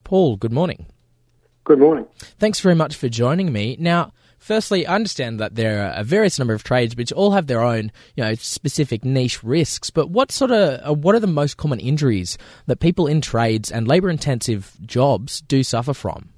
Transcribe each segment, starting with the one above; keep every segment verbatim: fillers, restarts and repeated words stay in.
Paul, good morning. Good morning. Thanks very much for joining me. Now, firstly, I understand that there are a various number of trades which all have their own, you know, specific niche risks, but what sort of, uh, what are the most common injuries that people in trades and labour-intensive jobs do suffer from?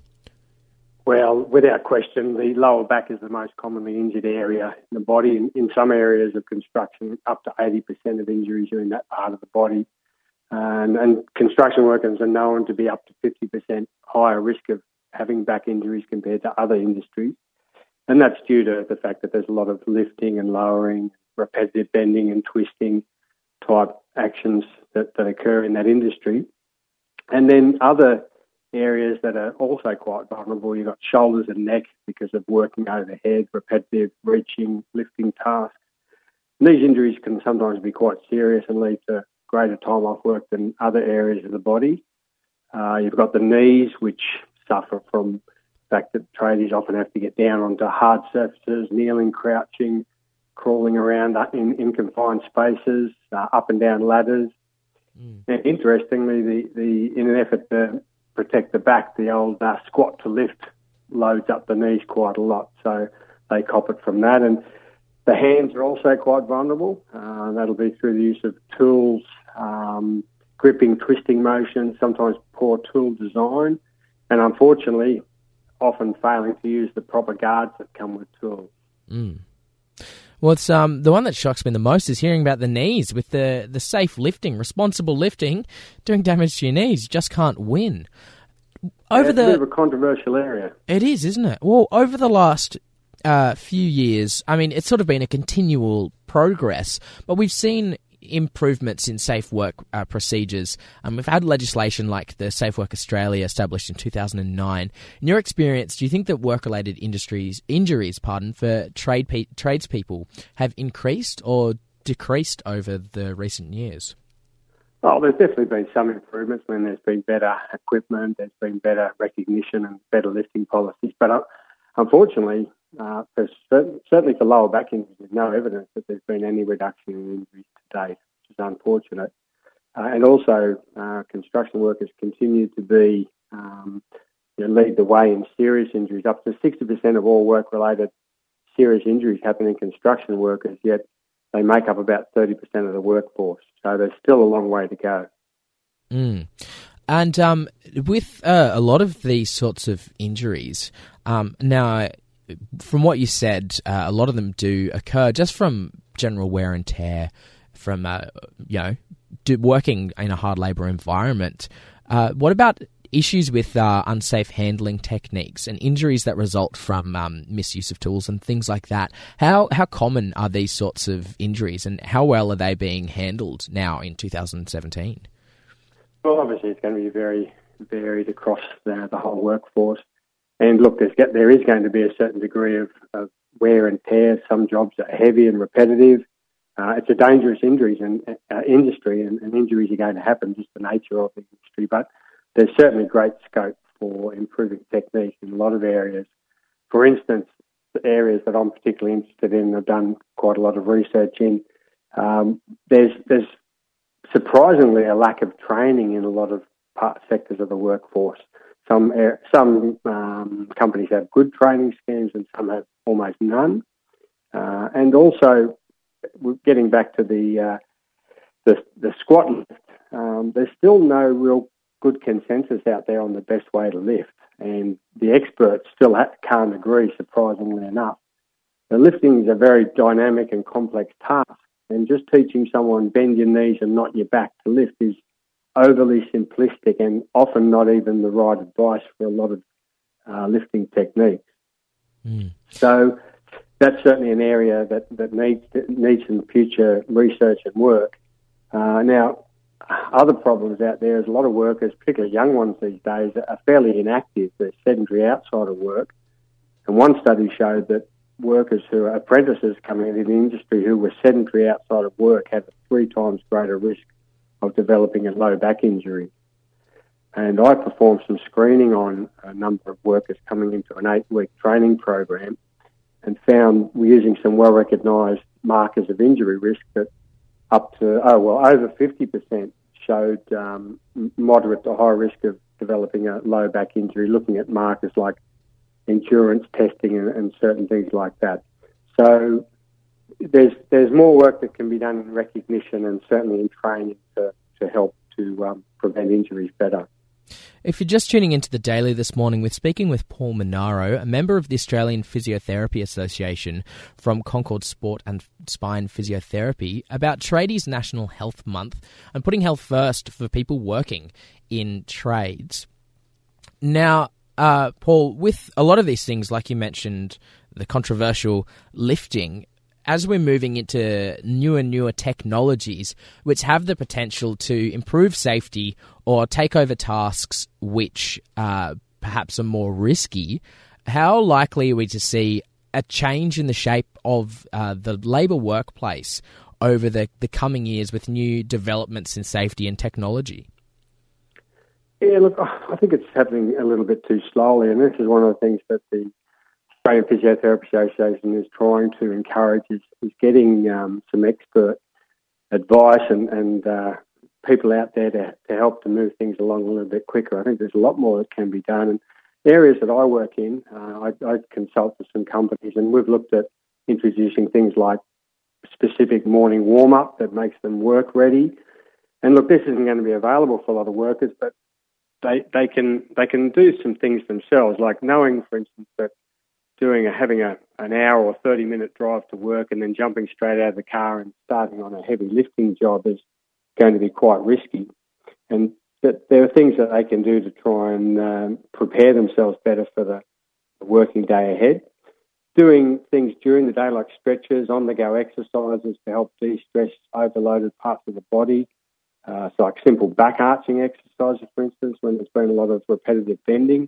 Well, without question, the lower back is the most commonly injured area in the body. In, in some areas of construction, up to eighty percent of injuries are in that part of the body. And, and construction workers are known to be up to fifty percent higher risk of having back injuries compared to other industries. And that's due to the fact that there's a lot of lifting and lowering, repetitive bending and twisting type actions that, that occur in that industry. And then other areas that are also quite vulnerable, you've got shoulders and neck because of working overhead, repetitive reaching, lifting tasks. And these injuries can sometimes be quite serious and lead to greater time off work than other areas of the body. Uh, you've got the knees, which suffer from the fact that tradies often have to get down onto hard surfaces, kneeling, crouching, crawling around in, in confined spaces, uh, up and down ladders. Mm. And interestingly, the, the in an effort to protect the back, the old uh, squat to lift loads up the knees quite a lot, so they cop it from that. And the hands are also quite vulnerable. Uh, that'll be through the use of tools, um, gripping, twisting motion, sometimes poor tool design, and unfortunately, often failing to use the proper guards that come with tools. Mm. Well, it's um, the one that shocks me the most is hearing about the knees with the, the safe lifting, responsible lifting, doing damage to your knees. You just can't win. Over yeah, the, it's a bit of a controversial area. It is, isn't it? Well, over the last uh, few years, I mean, it's sort of been a continual progress, but we've seen improvements in safe work uh, procedures. Um, we've had legislation like the Safe Work Australia established in two thousand nine. In your experience, do you think that work-related industries injuries, pardon, for trade pe- tradespeople have increased or decreased over the recent years? Oh, there's definitely been some improvements when there's been better equipment, there's been better recognition and better lifting policies. But uh, unfortunately, uh, for certain, certainly for lower back injuries, there's no evidence that there's been any reduction in injuries to date, which is unfortunate. Uh, and also, uh, construction workers continue to be um, you know, lead the way in serious injuries. Up to sixty percent of all work-related serious injuries happen in construction workers, yet they make up about thirty percent of the workforce. So there's still a long way to go. Mm. And um, with uh, a lot of these sorts of injuries, um, now, from what you said, uh, a lot of them do occur just from general wear and tear, from, uh, you know, do, working in a hard labour environment. Uh, what about issues with uh, unsafe handling techniques and injuries that result from um, misuse of tools and things like that? How how common are these sorts of injuries, and how well are they being handled now in two thousand seventeen? Well, obviously it's going to be very varied across the, the whole workforce. And look, there's, there is going to be a certain degree of, of wear and tear. Some jobs are heavy and repetitive. Uh, it's a dangerous injuries and uh, industry, and, and injuries are going to happen, just the nature of the industry. But there's certainly great scope for improving technique in a lot of areas. For instance, the areas that I'm particularly interested in, I've done quite a lot of research in, um, there's there's surprisingly a lack of training in a lot of part, sectors of the workforce. Some some um, companies have good training schemes and some have almost none. Uh, and also, getting back to the uh, the, the squat lift, um, there's still no real good consensus out there on the best way to lift, and the experts still ha- can't agree, surprisingly enough. The lifting is a very dynamic and complex task, and just teaching someone bend your knees and not your back to lift is overly simplistic and often not even the right advice for a lot of uh, lifting techniques. Mm. So that's certainly an area that, that needs needs some future research and work. Uh, now, other problems out there is a lot of workers, particularly young ones these days, are fairly inactive. They're sedentary outside of work. And one study showed that workers who are apprentices coming into the industry who were sedentary outside of work had a three times greater risk of developing a low back injury. And I performed some screening on a number of workers coming into an eight-week training program and found, using some well-recognised markers of injury risk, that up to, oh, well, over fifty percent showed um, moderate to high risk of developing a low back injury, looking at markers like endurance testing and, and certain things like that. So there's there's more work that can be done in recognition and certainly in training to, to help to um, prevent injuries better. If you're just tuning into The Daily this morning, we're speaking with Paul Monaro, a member of the Australian Physiotherapy Association from Concord Sport and Spine Physiotherapy, about Tradies National Health Month and putting health first for people working in trades. Now, uh, Paul, with a lot of these things, like you mentioned, the controversial lifting, as we're moving into newer and newer technologies which have the potential to improve safety or take over tasks which uh, perhaps are more risky, how likely are we to see a change in the shape of uh, the labour workplace over the, the coming years with new developments in safety and technology? Yeah, look, I think it's happening a little bit too slowly, and this is one of the things that the Australian Physiotherapy Association is trying to encourage is, is getting um, some expert advice and, and uh, people out there to, to help to move things along a little bit quicker. I think there's a lot more that can be done. And areas that I work in, uh, I, I consult with some companies, and we've looked at introducing things like specific morning warm-up that makes them work ready. And look, this isn't going to be available for a lot of workers, but they they can they can do some things themselves, like knowing, for instance, that doing a, having a, an hour or thirty minute drive to work and then jumping straight out of the car and starting on a heavy lifting job is going to be quite risky. And that there are things that they can do to try and um, prepare themselves better for the, the working day ahead. Doing things during the day like stretches, on-the-go exercises to help de-stress overloaded parts of the body. Uh, so like simple back arching exercises, for instance, when there's been a lot of repetitive bending.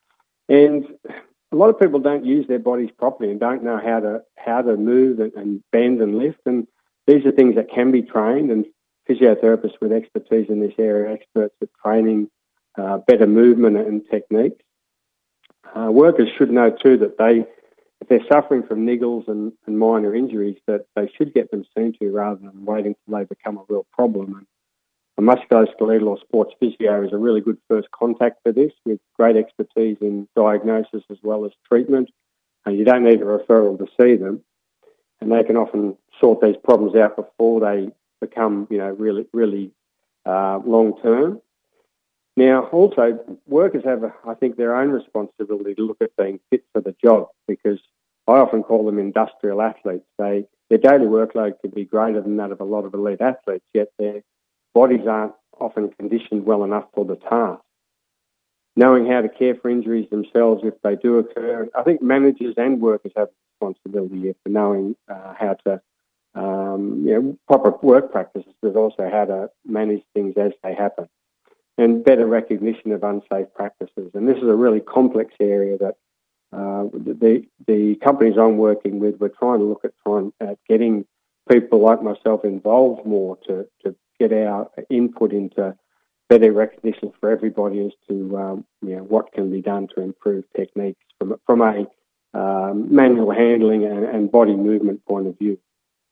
And a lot of people don't use their bodies properly and don't know how to how to move and, and bend and lift. And these are things that can be trained, and physiotherapists with expertise in this area are experts at training uh, better movement and techniques. Uh, workers should know too that they, if they're suffering from niggles and, and minor injuries, that they should get them seen to rather than waiting till they become a real problem. And a musculoskeletal or sports physio is a really good first contact for this, with great expertise in diagnosis as well as treatment. And you don't need a referral to see them, and they can often sort these problems out before they become, you know, really, really uh, long term. Now, also, workers have, I think, their own responsibility to look at being fit for the job, because I often call them industrial athletes. They their daily workload could be greater than that of a lot of elite athletes, yet their bodies aren't often conditioned well enough for the task. Knowing how to care for injuries themselves if they do occur. I think managers and workers have a responsibility here for knowing uh, how to, um, you know, proper work practices, but also how to manage things as they happen, and better recognition of unsafe practices. And this is a really complex area that uh, the the companies I'm working with, we're trying to look at trying at getting people like myself involved more to, to get our input into better recognition for everybody as to um, you know, what can be done to improve techniques from from a um, manual handling and, and body movement point of view.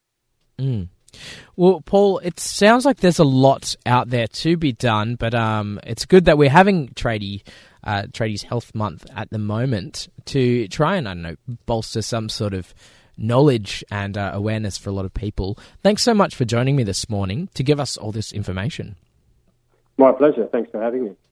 Mm. Well, Paul, it sounds like there's a lot out there to be done, but um, it's good that we're having Tradie, uh, Tradies Health Month at the moment to try and, I don't know, bolster some sort of knowledge and uh, awareness for a lot of people. Thanks so much for joining me this morning to give us all this information. My pleasure. Thanks for having me.